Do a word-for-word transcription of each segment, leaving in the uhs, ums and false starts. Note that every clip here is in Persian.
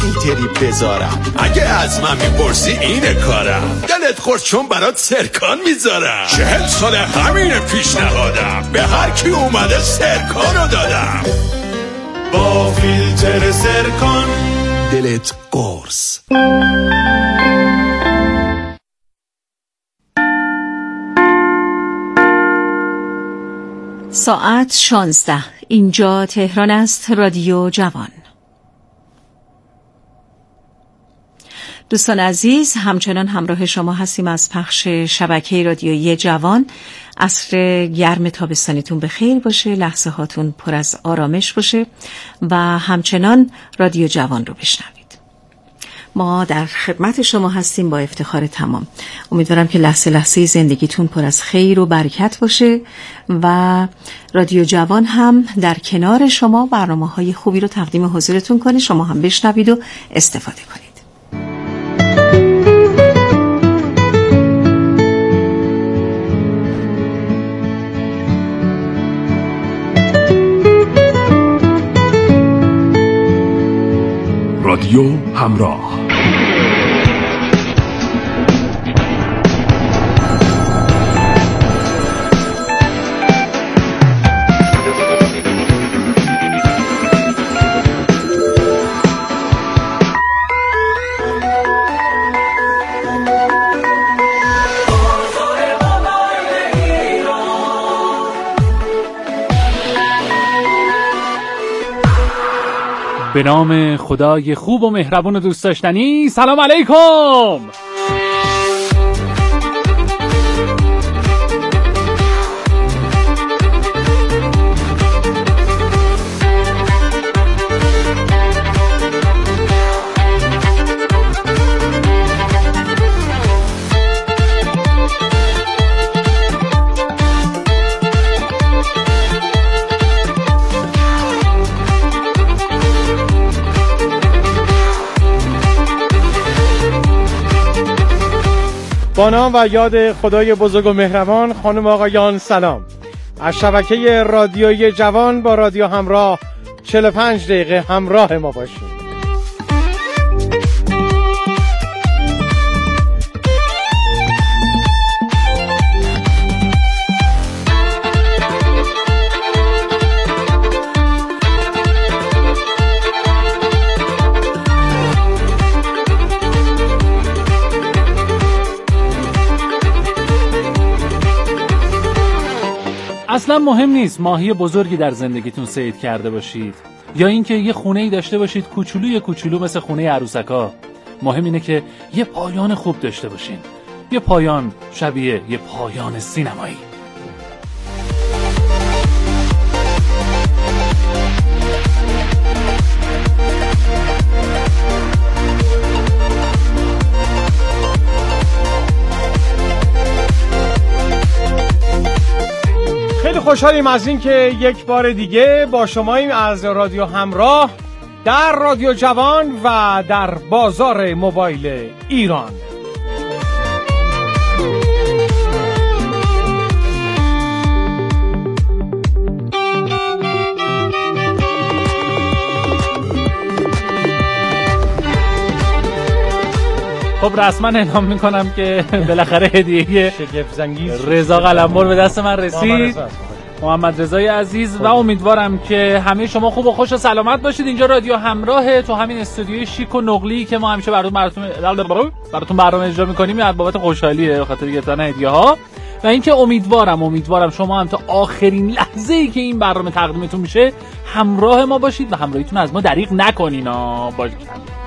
تریپ بذارم. اگه از من میپرسی اینه کارم، دلت خورد چون برات سرکان میذارم. چهل ساله همین پیشنهادم، به هر کی اومده سرکانو دادم. با فیلتر سرکان دلت قرص. ساعت شانزده. اینجا تهران است. رادیو جوان. دوستان عزیز، همچنان همراه شما هستیم از پخش شبکه رادیویی جوان. عصر گرم تابستانیتون بخیر باشه، لحظه هاتون پر از آرامش باشه و همچنان رادیو جوان رو بشنوید. ما در خدمت شما هستیم با افتخار تمام. امیدوارم که لحظه لحظه زندگیتون پر از خیر و برکت باشه و رادیو جوان هم در کنار شما برنامه‌های خوبی رو تقدیم حضورتون کنه، شما هم بشنوید و استفاده کنید. رادیو همراه. به نام خدای خوب و مهربون و دوست داشتنی. سلام علیکم. با نام و یاد خدای بزرگ و مهربان، خانم آقایان سلام. از شبکه رادیویی جوان با رادیو همراه چهل و پنج دقیقه همراه ما باشید. اصلا مهم نیست ماهی بزرگی در زندگیتون صید کرده باشید یا اینکه یه خونه‌ای داشته باشید کوچولوی کوچولو مثل خونه عروسکا. مهم اینه که یه پایان خوب داشته باشین، یه پایان شبیه یه پایان سینمایی. خوشحالیم از این که یک بار دیگه با شماییم از رادیو همراه در رادیو جوان و در بازار موبایل ایران. خب رسما اعلام میکنم که بالاخره هدیه رضا قلمبر به دست من رسید. محمد رضای عزیز و امیدوارم که همه شما خوب و خوش و سلامت باشید. اینجا رادیو همراه، تو همین استودیوی شیک و نقلی که ما همیشه براتون براتون براتون برنامه اجرا می‌کنیم از بابت خوشحالیه، به خاطر گرفتن هدیه‌ها و اینکه امیدوارم امیدوارم شما هم تا آخرین لحظه‌ای که این برنامه تقدیمتون میشه همراه ما باشید و همراهیتون از ما دریغ نکنین. ها باشه.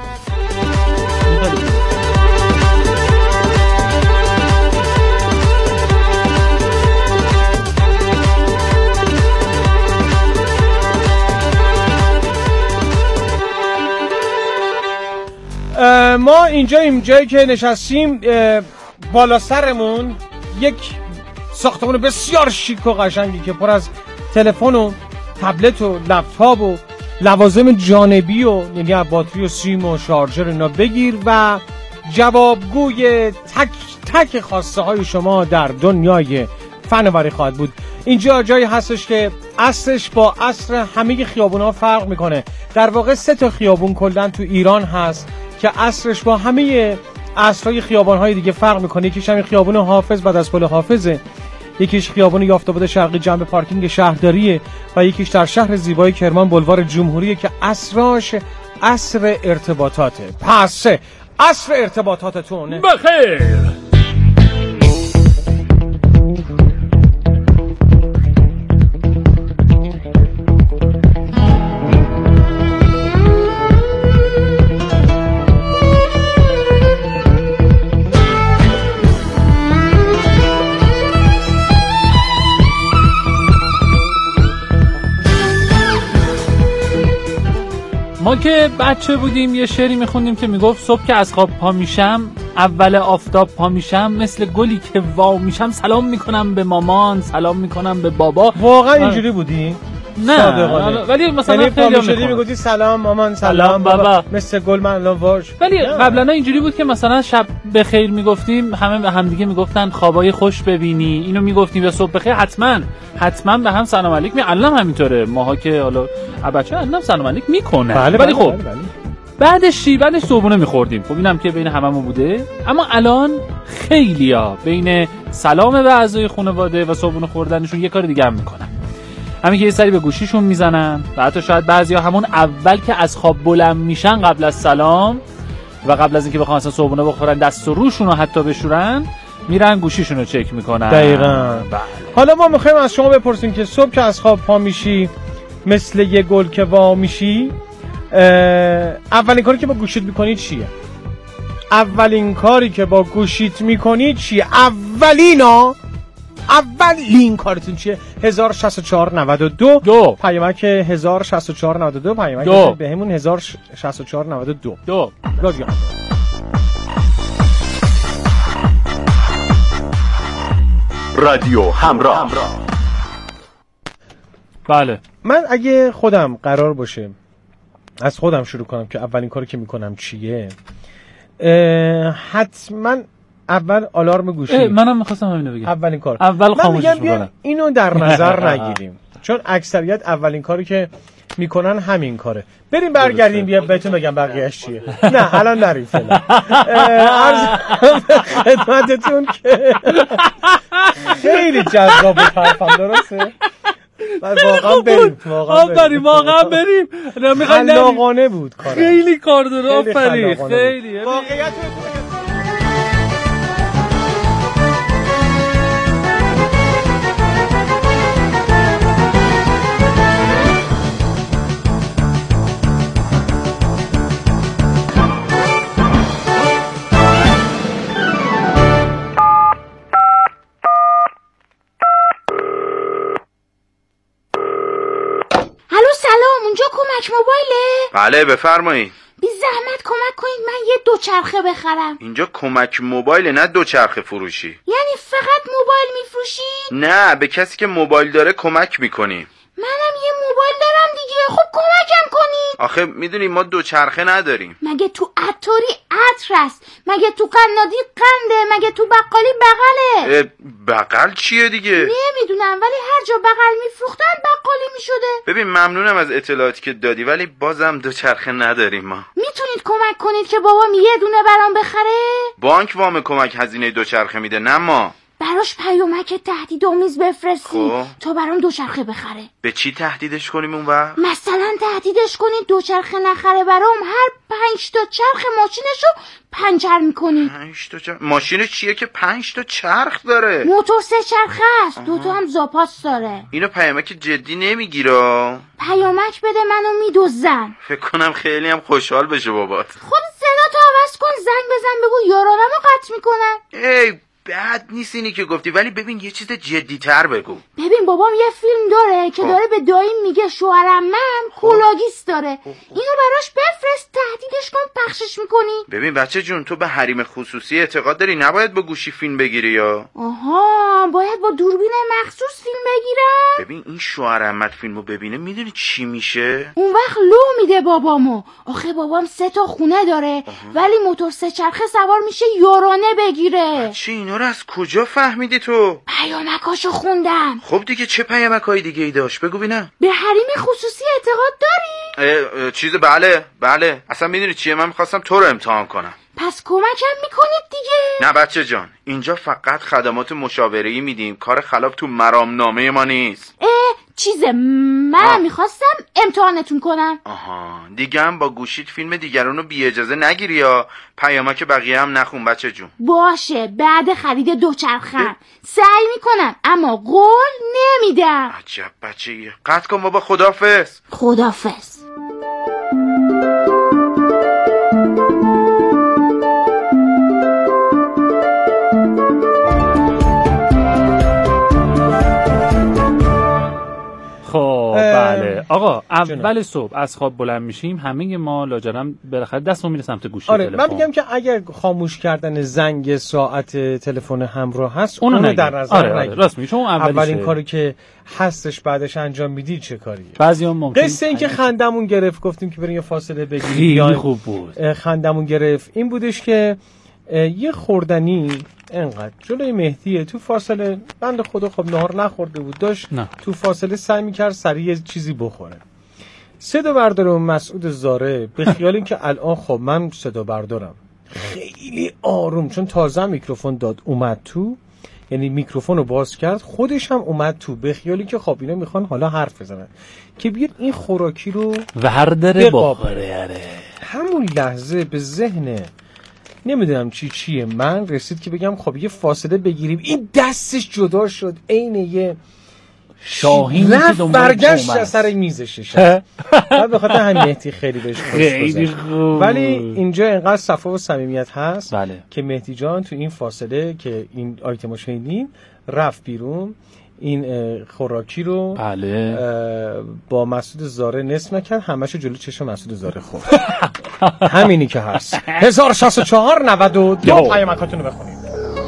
ما اینجا اینجایی که نشستیم بالا سرمون یک ساختمان بسیار شیک و قشنگی که پر از تلفن و تبلت و لپتاپ و لوازم جانبی و یعنی باتری و سیم و شارژر اینا بگیر و جوابگوی تک تک خواسته های شما در دنیای فناوری خواهد بود. اینجا جایی هستش که عصرش با عصر همه خیابون‌ها فرق میکنه. در واقع سه تا خیابون کلاً تو ایران هست که عصرش با همه عصرهای خیابان‌های دیگه فرق میکنه. یکیش همین خیابون حافظ بعد از پل حافظه، یکیش خیابون یافت‌آباد شرقی جنب پارکینگ شهرداریه و یکیش در شهر زیبای کرمان بلوار جمهوریه که عصراش عصر ارتباطاته. پس عصر ارتباطاتتون بخیر. ما که بچه بودیم یه شعری میخوندیم که میگفت صبح که از خواب پا میشم، اول آفتاب پا میشم، مثل گلی که وا میشم سلام میکنم به مامان، سلام میکنم به بابا. واقعا اینجوری بودی؟ نه ولی مثلا خیلی شدی میگفتی سلام مامان، سلام بابا, بابا. مثل گل من الان واش. ولی قبلا اینجوری بود که مثلا شب بخیر میگفتیم، همه به هم دیگه میگفتن خوابای خوش ببینی، اینو میگفتیم یا صبح بخیر، حتما حتما به هم سلام علیک می. الان همینطوره، ماها که حالا بچه الان سلام علیک میکنه. بله ولی بله خب بله بله. بعدش چی؟ بعدش صبحونه میخوردیم. خب اینم که بین هممون بوده. اما الان خیلیا بین سلام به اعضای خانواده و صبحونه خوردنشون یه کار دیگه هم میکنن. همین که یه سری به گوشیشون میزنن و حتی شاید بعضیا همون اول که از خواب بلند میشن قبل از سلام و قبل از اینکه بخوام اصلا صبحونه بخورن دست و روشون رو حتی بشورن، میرن گوشیشون رو چک میکنن. دقیقاً. حالا ما میخوایم از شما بپرسیم که صبح که از خواب پا میشی مثل یه گل که وا میشی، اولین کاری که با گوشیت میکنی چیه؟ اولین کاری که با گوشیت میکنی چیه؟ اولینا اولین کارتون چیه؟ هزار و شصت و چهار نود و دو دو پیامک هزار و شصت و چهار نود و دو پیامک به همون هزار و شصت و چهار نود و دو دو رادیو رادیو همراه. بله من اگه خودم قرار باشه از خودم شروع کنم که اولین کاری که میکنم چیه، حتما اول آلارم گوشی. منم می‌خواستم همینو بگم. اولین کار اول خاموشش می‌کنم. اینو در نظر نگیریم چون اکثریت اولین کاری که میکنن همین کاره. بریم برگردیم بیا بهتون بگم بقیه‌اش چیه. نه الان نریم فعلا. عرض خدمتتون که خیلی جذاب حرفم، درسته؟ واقعا بریم واقعا بریم واقعا بریم. خلاقانه بود کارم. خیلی کار داره. آفرین خیلی. واقعیت کمک موبایله؟ بله بفرمایید. بی زحمت کمک کنید من یه دوچرخه بخرم. اینجا کمک موبایل نه دوچرخه فروشی. یعنی فقط موبایل میفروشی؟ نه، به کسی که موبایل داره کمک میکنی. منم یه موبایل دارم دیگه، خب کمکم کنید. آخه میدونی ما دوچرخه نداریم. مگه تو عطاری عطر است؟ مگه تو قنادی قنده؟ مگه تو بقالی بغله؟ بغل چیه دیگه؟ نمیدونم ولی هر جا بغل میفروختن بقالی میشده. ببین ممنونم از اطلاعاتی که دادی ولی بازم دوچرخه نداریم ما. میتونید کمک کنید که بابام یه دونه برام بخره؟ بانک وام کمک هزینه دوچرخه میده نه ما. براش پیامک تهدیدآمیز بفرستی خب. تا برام دوچرخه بخره. به چی تهدیدش کنیم اون وقت؟ مثلا تهدیدش کنید دوچرخه نخره برام هر پنج تا چرخ ماشینشو پنچر میکنی. پنج تا چرخ؟ ماشین چیه که پنج تا چرخ داره؟ موتور سه چرخه است، دوتا هم زاپاس داره. اینو پیامک جدی نمیگیره؟ پیامک بده منو میدوزن. فکر کنم خیلی هم خوشحال بشه بابات. خود صدا تو عوض کن، زنگ بزن بگو یارانمو قطع میکنن. ای بد نیست اینی که گفتی ولی ببین یه چیز جدی تر بگو. ببین بابام یه فیلم داره که داره به داییم میگه شوهرم من کولاگیس داره. اینو براش بفرست تهدیدش کن پخشش میکنی؟ ببین بچه جون، تو به حریم خصوصی اعتقاد داری نباید با گوشی فیلم بگیری یا؟ آها، باید با دوربین مخصوص فیلم بگیرم؟ ببین این شوهر عمت فیلمو ببینه میدونی چی میشه؟ اون وقت لو میده بابامو. آخه بابام سه تا خونه داره آها. ولی موتور سه چرخه سوار میشه یارانه بگیره. چی اینا رو از کجا فهمیدی تو؟ پیامکاشو خوندم. خب دیگه چه پیامکای دیگه ای داشت بگو ببینم. به حریم خصوصی اعتقاد داری؟ اه اه چیز بله بله. اصلا میدونی چیه، من میخواستم تو رو امتحان کنم. پس کمکم میکنید دیگه؟ نه بچه جان، اینجا فقط خدمات مشاوره‌ای میدیم، کار خلاف تو مرامنامه ما نیست. اه چیزه منم میخواستم امتحانتون کنم. آها دیگه هم با گوشیت فیلم دیگرونو بی اجازه نگیری یا پیامک بقیه هم نخون بچه جون. باشه بعد خرید دوچرخم سعی میکنم اما قول نمیدم. عجب بچه‌ایه. قطع کن بابا. خدافظ. خدافظ. خب بله آقا، اول صبح از خواب بلند میشیم همه ما لاجرم بالاخره دستمون میره سمت گوشی آره تلفن. من میگم که اگر خاموش کردن زنگ ساعت تلفن همراه هست اونو, اونو در نظر آره نگیر. آره راست میگی، چون اولین کاری که هستش بعدش انجام میدی چه کاریه؟ بعضیام ممکن قصه این که خندمون گرفت، گفتیم که بریم یه فاصله بگیریم، خیلی خوب بود. خندمون گرفت این بودش که یه خوردنی انقدر جلوی مهدیه تو فاصله، بند خدا خب نهار نخورده بود، داشت نه. تو فاصله سعی میکرد سریع چیزی بخوره. صدا برداره مسعود زاره به خیال این که الان خب من صدا بردارم خیلی آروم، چون تازه میکروفون داد اومد تو، یعنی میکروفون رو باز کرد خودش هم اومد تو به خیالی که خب اینا میخوان حالا حرف بزنن که بیاد این خوراکی رو ورداره بخوره. همون لحظه به ذهن نمیدونم چی چیه من رسید که بگم خب یه فاصله بگیریم. این دستش جدا شد عین یه شاهین که برگشت از سر میزش شد. بعد به خاطر همین مهدی خیلی بهش خوش گذشت. ولی اینجا اینقدر صفا و صمیمیت هست بله. که مهدی جان تو این فاصله که این آیتمو شنیدیم رفت بیرون، این خوراکی رو بله. با مسعود زاره نصف نکرد، همشو جلو چشم مسعود زاره خورد. همینی که هست. هزار و شصت و چهار نود و دو پیامکاتونو بخونید.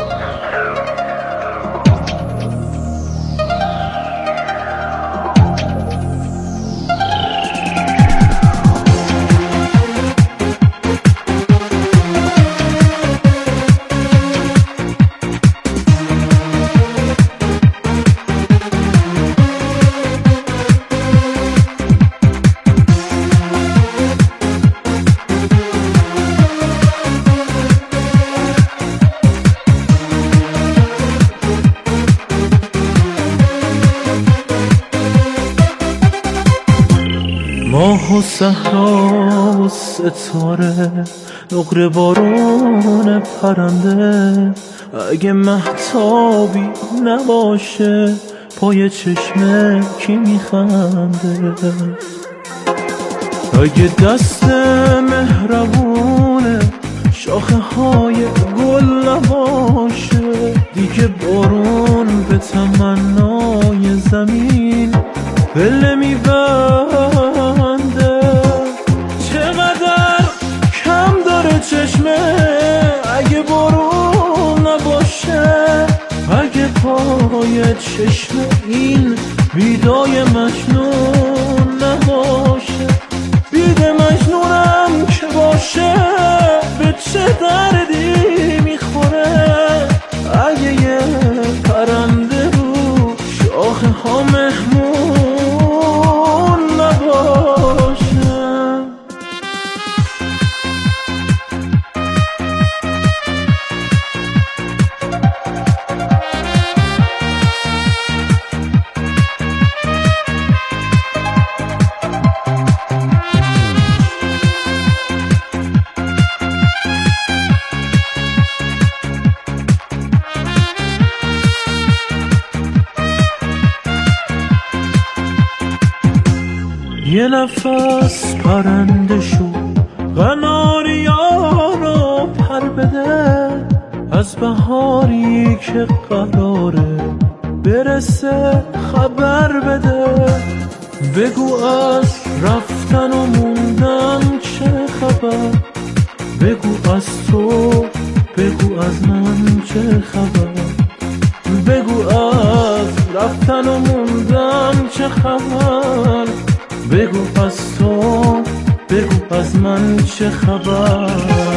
ماه و صحرا و ستاره نقره بارون پرنده، اگه مهتابی نباشه پای چشمه کی میخنده، اگه دست مهربونه شاخه های گل نباشه دیگه بارون به تمنای زمین پله میبنده، چقدر کم داره چشمه اگه بارون نباشه، اگه پای چشمه این بیدای مجنون نباشه، بیده مجنونم که باشه به چه دردی میخوره، اگه یه پرنده رو شاخه ها مهمون نباشه. یه نفس پرنده شو قناریا رو پر بده، از بهاری که قراره برسه خبر بده، بگو از رفتن و موندن چه خبر، بگو از تو، بگو از من چه خبر، بگو از رفتن و موندن چه خبر، بگو از تو، بگو از من چه خبر.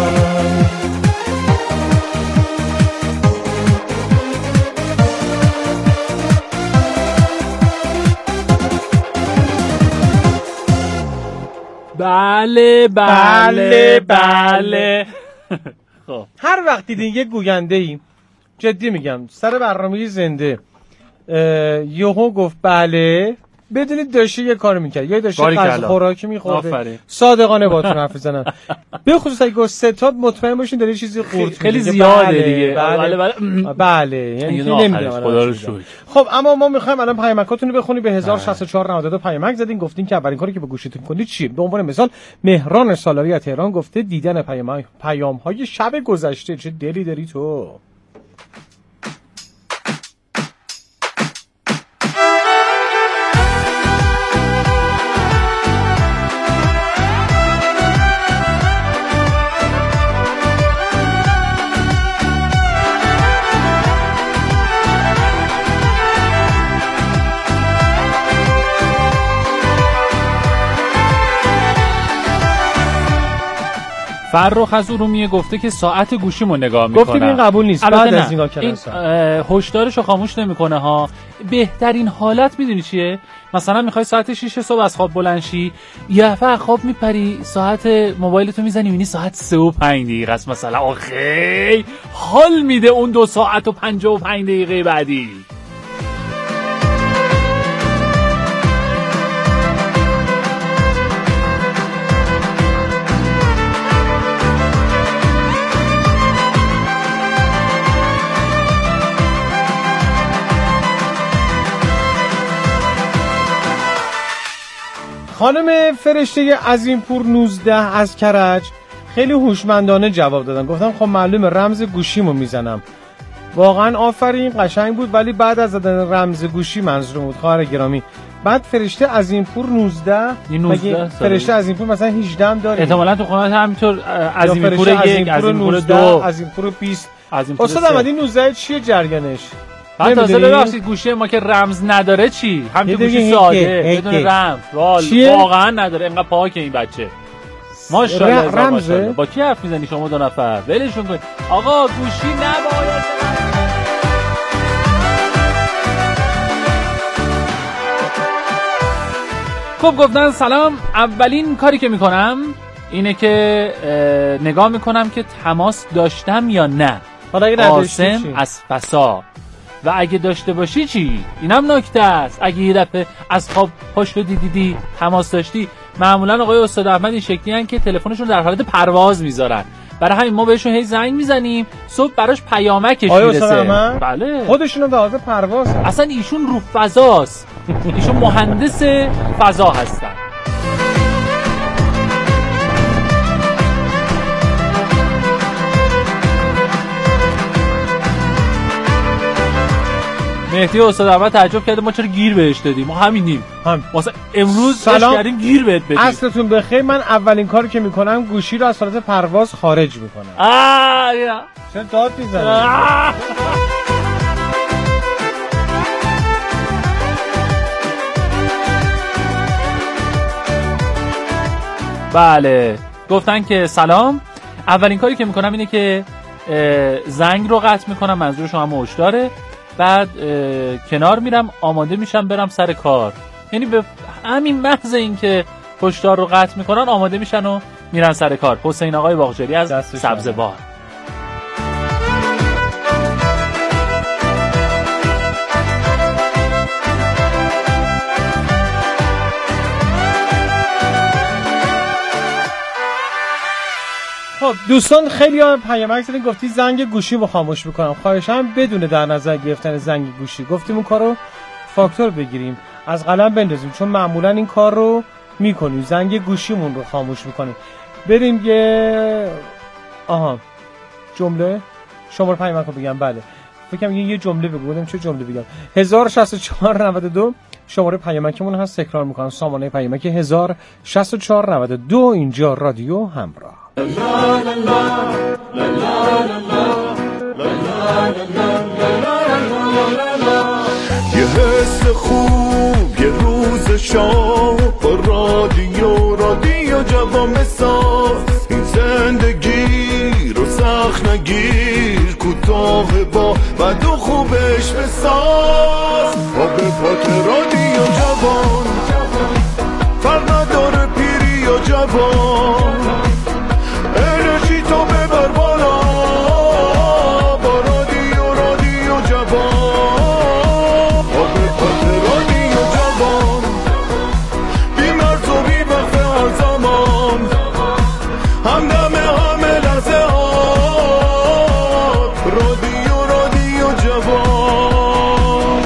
بله بله بله. خب هر وقت دیدین یه گوینده ای، جدی میگم، سر برنامه زنده یهو گفت بله، بدونید داشته یه کار میکرد، یا داشته غذا خوراکی میخورده، صادقانه باهاتون حرف بزنم. به خصوص اگه گفت ستاد مطمئن باشین داره چیزی قورت خیلی زیاده دیگه. بله بله بله، یعنی نمیدونم خدا رو شکر. خب اما ما میخوایم الان پیامکاتون رو بخونیم. به هزار و شصت و چهار نود و دو پیامک زدین، گفتین که اولین کاری که با گوشیتون کنید چیه. به عنوان مثال مهران سالاری از تهران گفته دیدن پیام پیام‌های شب گذشته. چه دلی داری تو. فرخ از ارومیه گفته که ساعت گوشیمو نگاه میکنم. گفتیم این قبول نیست. بعد از نگاه کردن هشدارشو خاموش نمیکنه ها. بهترین حالت میدونی چیه؟ مثلا میخوای ساعت شش صبح از خواب بلند شی، یه دفعه خواب میپری، ساعت موبایلتو میزنی میبینی ساعت سه و پنج دقیقه است مثلا. آخه حال میده اون دو ساعت و پنجاه و پنج دقیقه بعدی. خانم فرشته عظیمپور نوزده از کرج خیلی هوشمندانه جواب دادن. گفتم خب معلومه رمز گوشیمو میزنم. واقعا آفرین، قشنگ بود، ولی بعد از زدن رمز گوشی منظور بود خواهر گرامی. بعد فرشته عظیمپور نوزده، مگه فرشته عظیمپور مثلا هجده هم داره؟ احتمالاً تو خونه همینطور عظیمپور یک، عظیمپور دو، عظیمپور بیست. استاد احمدی نوزده چیه جریانش؟ بعد تازه ببخشید گوشی ما که رمز نداره چی؟ همین گوشی ساده بدون رمز. واقعا نداره، اینقدر پاکه این بچه. ماشاءالله ماشاءالله. با کی حرف میزنی شما دو نفر؟ ولشون کن. آقا گوشی نباید. خب گفتن سلام، اولین کاری که میکنم اینه که نگاه میکنم که تماس داشتم یا نه. قاسم از فسا. و اگه داشته باشی چی؟ اینم نکته است. اگه یه دفعه از خواب پا شدی دیدی تماس داشتی، معمولا آقای استاد احمد این شکلی هستن که تلفنشون در حالت پرواز میذارن. برای همین ما بهشون هی زنگ میزنیم، صبح براش پیامکش میرسه. بله خودشون در حالت پرواز هستن. اصلا ایشون رو فضاست. ایشون مهندس فضا هستن. مهدی استاد احمد تعجب کرده ما چرا گیر بهش دادیم. ما همینیم. هم. واسه امروز اش کردیم گیر بهت بدیم. اصلتون بخیر. من اولین کاری که میکنم گوشی رو از حالت پرواز خارج میکنم. آ چرا داد میزنی؟ بله گفتن که سلام، اولین کاری که میکنم اینه که زنگ رو قطع میکنم، منظورشون هم هشداره. بعد کنار میرم، آماده میشم برم سر کار. یعنی به همین محض این که هشدار رو قطع میکنن آماده میشن و میرن سر کار. حسین آقای باغچری از سبزوار. خب دوستان خیلی ها پیامک زدین گفتی زنگ گوشی رو خاموش میکنم. خواهشاً بدون در نظر گرفتن زنگ گوشی گفتیم اون کارو فاکتور بگیریم، از قلم بندازیم، چون معمولا این کار رو میکنیم، زنگ گوشیمون رو خاموش میکنیم. بریم یه آها جمله شماره پیامک رو بگم. بله فکر کنم یه جمله بگو. بودم چه جمله بگم؟ هزار و شصت و چهار نود و دو شماره پیامکمون هست، تکرار میکنم، سامانه پیامک هزار و شصت و چهار نود و دو. اینجا رادیو همراه. یه حس خوب یه روز شام با رادیو رادیو جوان بساز، این زندگی رو سخت نگیر، کوتاه با بد و خوبش بساز. آب پاک رادیو جوان، فرق نداره پیری یا جوان، انرژی تو ببر بالا با رادیو رادیو جوان. آب پاک رادیو جوان، بی مرز و بی وقت هر زمان، همدم همه لحظه ها، رادیو رادیو جوان.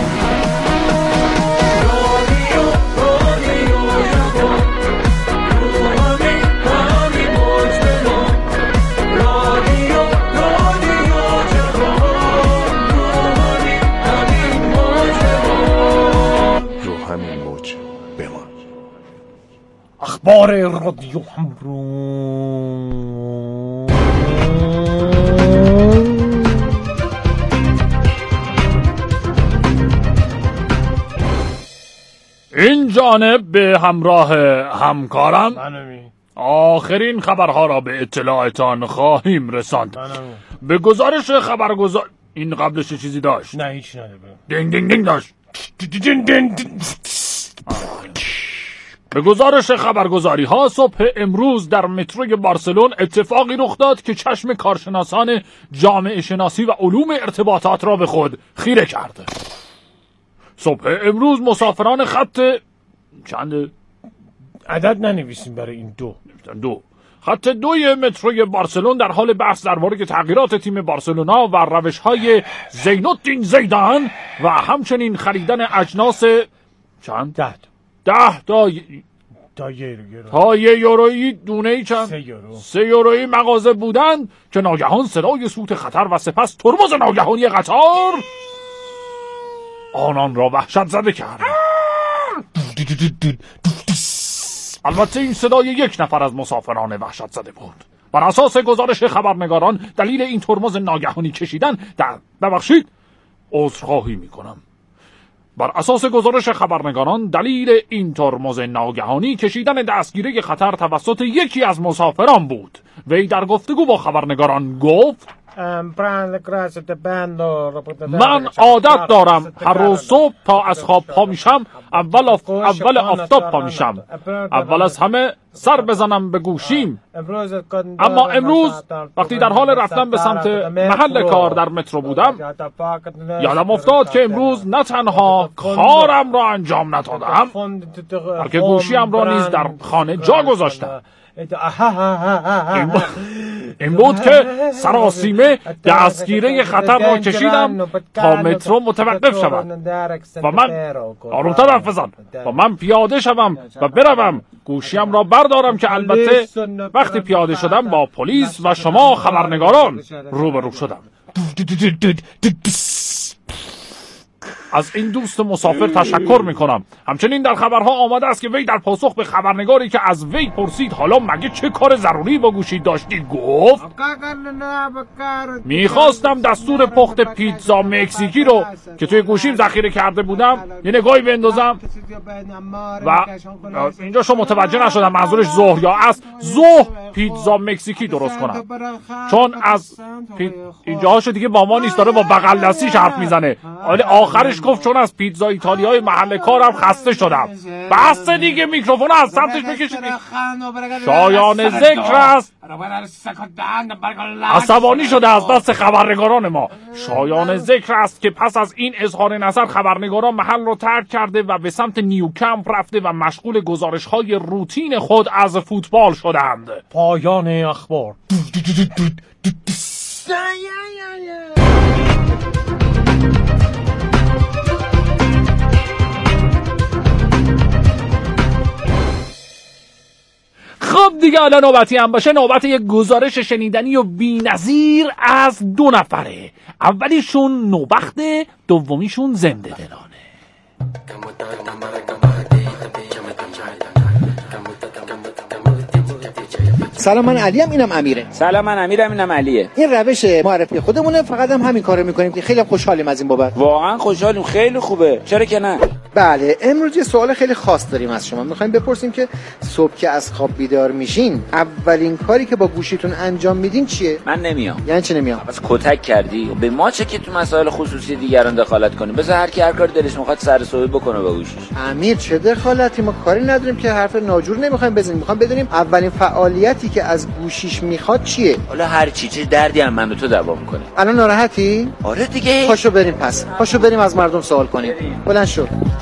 رادیو رادیو جوان، روحانی همی موج بمان، رادیو رادیو جوان، روحانی همی موج بمان، رو همین موج بمان. اخبار رادیو همراه. این جانب به همراه همکارم آخرین خبرها را به اطلاعتان خواهیم رساند. به گزارش خبرگزار این قبلش چیزی داشت؟ نه هیچ نداره. دینگ دینگ دینگ داشت. به گزارش خبرگزاری ها صبح امروز در متروی بارسلون اتفاقی رخ داد که چشم کارشناسان جامعه شناسی و علوم ارتباطات را به خود خیره کرد. صبح امروز مسافران خط چند عدد ننویسیم برای این دو دو خط دوی متروی بارسلون در حال بحث درباره تغییرات تیم بارسلونا و روش‌های زینالدین زیدان و همچنین خریدن اجناس چند ده ده تا تا یه یورو تا یه یورویی دونه چند سه یورو سه یورویی مغازه بودند که ناگهان صدای صوت خطر و سپس ترمز ناگهانی قطار آنان را وحشت زده کرد. البته این صدای یک نفر از مسافران وحشت زده بود. بر اساس گزارش خبرنگاران دلیل این ترمز ناگهانی کشیدن در ببخشید عذرخواهی میکنم بر اساس گزارش خبرنگاران دلیل این ترمز ناگهانی کشیدن دستگیره خطر توسط یکی از مسافران بود. وی در گفتگو با خبرنگاران گفت من عادت دارم هر روز صبح تا از خواب پا میشم اول آف... اول آفتاب پا میشم اول از همه سر بزنم به گوشیم، اما امروز وقتی در حال رفتن به سمت محل کار در مترو بودم یادم افتاد که امروز نه تنها کارم را انجام ندادم بلکه گوشیم را نیز در خانه جا گذاشتم. این بود که سراسیمه دستگیره خطر را کشیدم تا مترو متوقف شود و من آرومتر حرف بزن و من پیاده شوم و بروم گوشیم را بردارم که البته وقتی پیاده شدم با پلیس و شما خبرنگاران روبرو شدم. از این دوست مسافر تشکر میکنم. همچنین در خبرها آمده است که وی در پاسخ به خبرنگاری که از وی پرسید حالا مگه چه کار ضروری با گوشی داشتی گفت میخواستم دستور پخت پیتزا مکزیکی رو که توی گوشیم ذخیره کرده بودم یه نگاهی بندازم و اینجا شما متوجه نشدم منظورش ظهر یا عصر ظهر پیتزا مکزیکی درست کنم، چون از پی... اینجاهاشو دیگه با ما نیست، داره با بغل دستیش حرف میزنه. ولی آخرش گفت چون از پیتزا ایتالیای محل کارم خسته شدم. بس دیگه میکروفون از سمتش بکشید. شایان ذکر است عصبانی شده از دست خبرنگاران ما. شایان ذکر است که پس از این اظهار نظر خبرنگاران محل رو ترک کرده و به سمت نیوکمپ رفته و مشغول گزارش‌های روتین خود از فوتبال شدند. پایان اخبار. خب دیگه الان نوبتی هم باشه، نوبت یک گزارش شنیدنی و بی‌نظیر از دو نفره. اولیشون نوبخته، دومیشون زنده دلانه. سلام، من علیم، اینم امیره. سلام، من امیرم، اینم علیه. این روش معرفی خودمونه، فقط هم همین کارو میکنیم که خیلی خوشحالیم از این بابت. واقعا خوشحالیم، خیلی خوبه، چرا که نه. بله، امروز یه سوال خیلی خاص داریم از شما. میخوایم بپرسیم که صبح که از خواب بیدار میشین اولین کاری که با گوشیتون انجام میدین چیه؟ من نمیام. یعنی چی نمیام؟ بس کتک کردی به ما چه که تو مسائل خصوصی دیگران دخالت کنیم. بذار هر کی هر کاری دلش میخواد سر صبح بکنه با گوشیش. امیر، چه دخالتی؟ ما کاری نداریم که حرف ناجور نمیخوایم بزنیم. میخوام بدونیم اولین فعالیتی که از گوشیش میخواد چیه؟ حالا هر چی، چه دردی هم من و تو دوا میکنه. الان ناراحتی؟ آره دیگه. پاشو بریم پس. پاشو بریم از مردم سوال کنیم. بلند شو.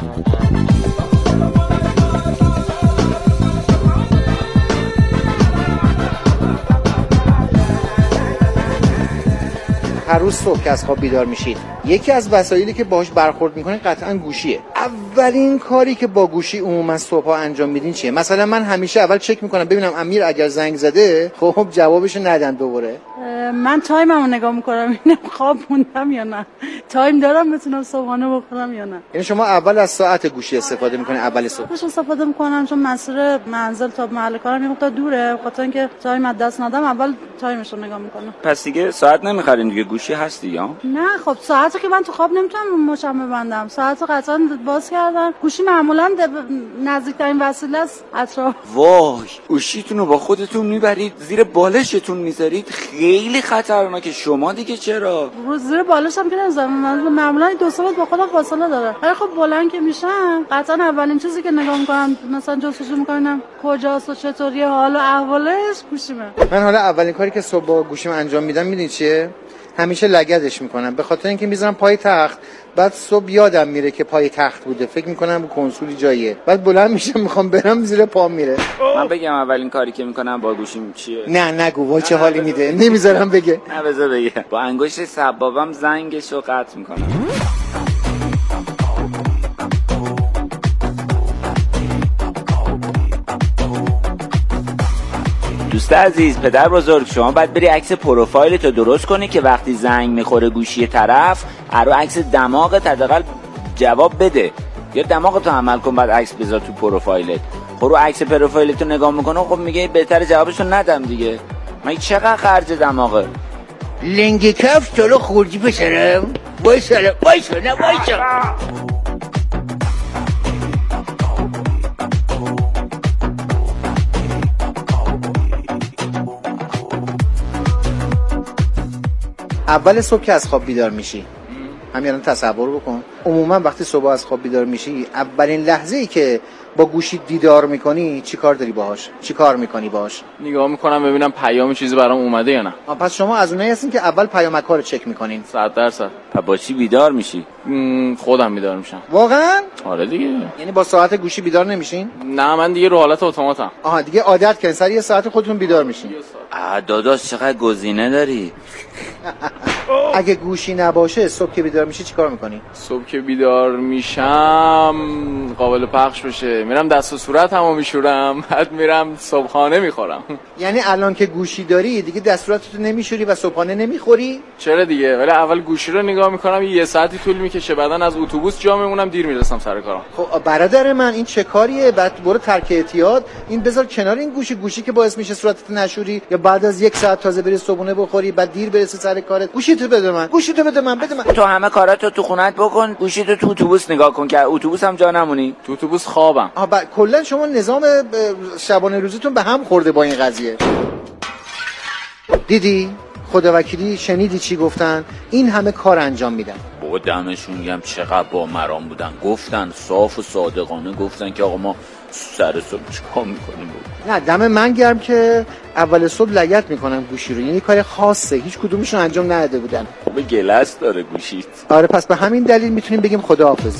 هر روز صبح که از خواب بیدار میشید یکی از وسایلی که باهاش برخورد میکنین قطعا گوشیه. اولین کاری که با گوشی عموما صبحا انجام میدین چیه؟ مثلا من همیشه اول چک میکنم ببینم امیر اگر زنگ زده خب جوابشو ندن دوباره. من تایممو نگاه میکنم ببینم خواب موندم یا نه، تایم دارم بتونم صبحانه بخورم یا نه. یعنی شما اول از ساعت گوشی استفاده میکنین اول صبح؟ باشه استفاده میکنم چون مسیر منزل تا محل کارم یه مقدار دوره، خاطر اینکه تایم از دست ندم اول تایمشو نگاه میکنم. پس دیگه ساعت نمیخرین دیگه، گوشی هست دیگه. نه خب ساعتی که من تو خواب نمیتونم مچم ببندم، ساعت قطعا باز کردم. گوشی معمولا نزدیکترین وسیله است اطراف. وای، گوشیتون رو با خودتون میبرید زیر بالشتون میذارید، خیلی خطرناکه. شما دیگه چرا؟ رو زیر بالشم که نمیذارم، معمولا دو سه با خودم فاصله داره. ولی خب بلند که میشم قطعا اولین چیزی که نگاه میکنم مثلا جستجو میکنم کجاست و چطوریه حال و احوالش، گوشیمه. من حالا اولین کاری که صبح با گوشیم انجام میدم میدونی چیه؟ همیشه لگدش میکنم، به خاطر اینکه میذارم پای تخت، بعد صبح یادم میره که پای تخت بوده، فکر میکنم کنسولی جاییه، بعد بلند میشم میخوام برم زیر پا میره. من بگم اولین کاری که میکنم با گوشیم چیه؟ نه نگو، وای چه حالی میده، نمیذارم بگه. نه بذار بگه. با انگشت سبابم زنگشو قطع میکنم. دوست عزیز، پدر بزرگ، شما باید بری عکس پروفایلت رو درست کنی که وقتی زنگ میخوره گوشی طرف ارو عکس دماغت حداقل جواب بده. یا دماغتو عمل کن بعد عکس بذار تو پروفایلت. خب رو عکس پروفایلت رو نگاه میکنه خب میگه بهتره جوابشو ندم دیگه. من چقدر خرج دماغه؟ لنگ کف چلو خوردی پسرم. وایسا وایسا نه وایسا. اول صبح که از خواب بیدار میشی همین الان تصور بکن، عموما وقتی صبح از خواب بیدار میشی اولین لحظه ای که با گوشی دیدار میکنی چی کار داری باهاش؟ چی کار میکنی باهاش؟ نگاه میکنم ببینم پیام چیزی برام اومده یا نه. پس شما از اونایی هستین که اول پیامک‌ها رو چک میکنین؟ صد درصد. پس با چی بیدار میشی؟ خودم بیدار میشم. واقعا؟ آره دیگه. یعنی با ساعت گوشی بیدار نمیشین؟ نه من دیگه رو حالت اتوماتم. آها دیگه عادت کردین سر یه ساعت خودتون بیدار میشین. آ داداش چقدر گزینه داری. اگه گوشی نباشه صبح که بیدار میشی چیکار میکنی؟ صبح که بیدار میشم قابل پخش بشه میرم دست و صورتمو میشورم، بعد میرم صبحانه میخورم. یعنی الان که گوشی داری دیگه دست صورتتو نمیشوری و صبحانه نمیخوری؟ چرا دیگه، ولی اول گوشی رو نگاه میکنم یه ساعتی طول میکشه، بعدن از اتوبوس جا میمونم دیر میرسم سر کارم. خب برادر من این چه کاریه؟ بعد برو ترک اعتیاد، این بذار کنار این گوشی گوشی که باعث میشه صورتت نشوری یا بعد از یک ساعت تازه بری صبحونه بخوری بعد دیر برسی سر کارت. گوشیتو بده من، گوشیتو بده من، بده من. تو همه کاراتو تو خونت بکن، گوشیتو تو اتوبوس نگاه کن که اتوبوس هم جا نمونی. تو اتوبوس خوابم. آها ب... کلا شما نظام شبانه روزیتون به هم خورده با این قضیه. دیدی؟ خداوکیلی شنیدی چی گفتن؟ این همه کار انجام میدن. بابا دمشون گرم چقدر با مرام بودن، گفتن صاف و صادقانه گفتن که آقا ما سر صبح چیکار میکنیم. نه دم من گرم که اول صبح لگد میکنن گوشی رو، یعنی کار خاصه، هیچ کدومشون انجام نداده بودن. بابا گلس داره گوشیت. آره پس به همین دلیل میتونیم بگیم خداحافظ.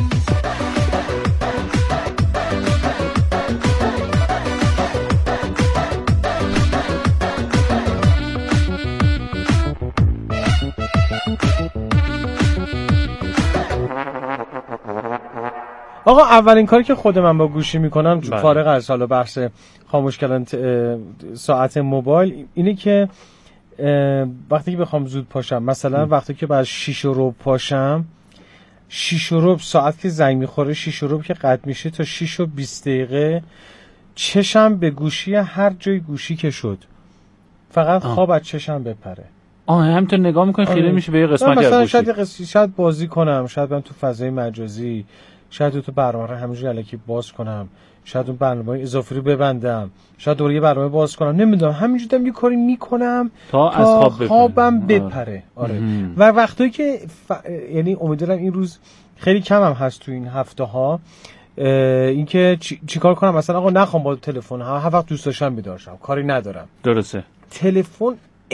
آقا اولین کاری که خود من با گوشی میکنم فارغ از حالا بحث خاموش کردن ساعت موبایل اینه که وقتی که بخوام زود پاشم، مثلا وقتی که بعد شیش رو پاشم شیش و ربع ساعت که زنگ میخوره، شیش و ربع که قطع میشه تا شیش و بیست دقیقه چشم به گوشی، هر جای گوشی که شد فقط آه. خواب از چشم بپره. آه همینطور نگاه میکنی خیره میشه به یه قسمتی از مثلا گوشی. شاید قسمتی شاید بازی کنم، شاید برم تو فضای مجازی، شاید تو برنامه رو همینجوری الکی باز کنم، شاید اون برنامه اضافی رو ببندم، شاید دوباره یه برنامه باز کنم، نمیدونم همینجوری دارم یه کاری میکنم تا, تا از خواب خوابم بپره. آره. آره. و وقتی که ف... یعنی امیدوارم این روز خیلی کم هم هست تو این هفته ها اینکه چی... چیکار کنم مثلا آقا نخوام با تلفن ها هر وقت دوست داشتم بیدار شم، کاری ندارم. درسته. تلفن